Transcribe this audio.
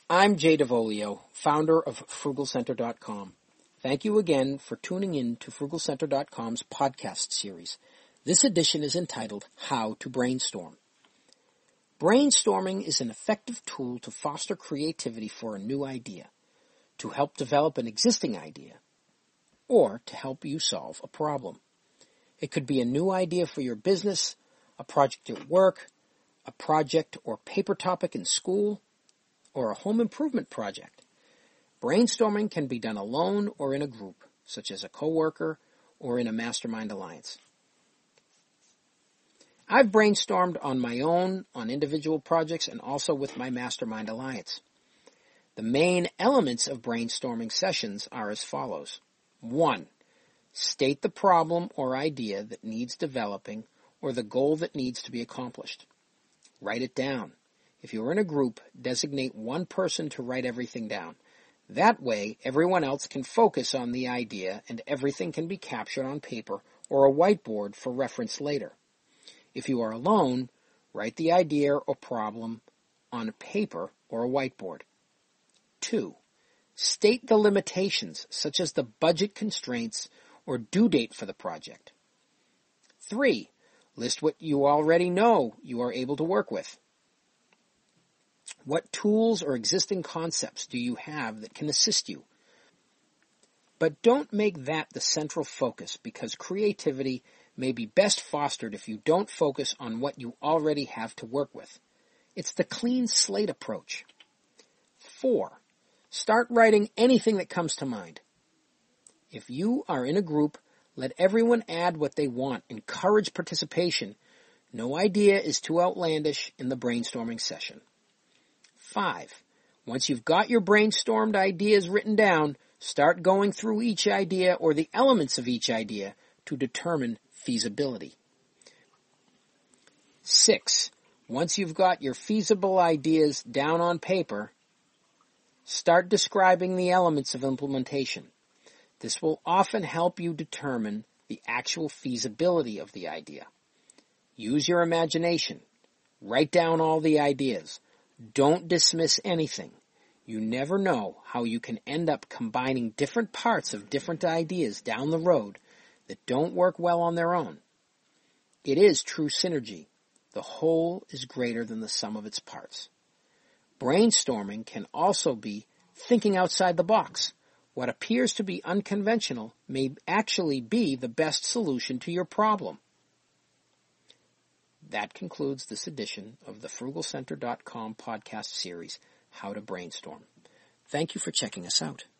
I'm Jay DeVolio, founder of FrugalCenter.com. Thank you again for tuning in to FrugalCenter.com's podcast series. This edition is entitled How to Brainstorm. Brainstorming is an effective tool to foster creativity for a new idea, to help develop an existing idea, or to help you solve a problem. It could be a new idea for your business, a project at work, a project or paper topic in school, or a home improvement project. Brainstorming can be done alone or in a group, such as a coworker or in a mastermind alliance. I've brainstormed on my own, on individual projects, and also with my mastermind alliance. The main elements of brainstorming sessions are as follows. 1. State the problem or idea that needs developing or the goal that needs to be accomplished. Write it down. If you're in a group, designate one person to write everything down. That way, everyone else can focus on the idea and everything can be captured on paper or a whiteboard for reference later. If you are alone, write the idea or problem on paper or a whiteboard. 2. State the limitations, such as the budget constraints or due date for the project. 3. List what you already know you are able to work with. What tools or existing concepts do you have that can assist you? But don't make that the central focus because creativity may be best fostered if you don't focus on what you already have to work with. It's the clean slate approach. 4. Start writing anything that comes to mind. If you are in a group, let everyone add what they want. Encourage participation. No idea is too outlandish in the brainstorming session. 5. Once you've got your brainstormed ideas written down, start going through each idea or the elements of each idea to determine feasibility. 6. Once you've got your feasible ideas down on paper, start describing the elements of implementation. This will often help you determine the actual feasibility of the idea. Use your imagination. Write down all the ideas. Don't dismiss anything. You never know how you can end up combining different parts of different ideas down the road that don't work well on their own. It is true synergy. The whole is greater than the sum of its parts. Brainstorming can also be thinking outside the box. What appears to be unconventional may actually be the best solution to your problem. That concludes this edition of the FrugalCenter.com podcast series, How to Brainstorm. Thank you for checking us out.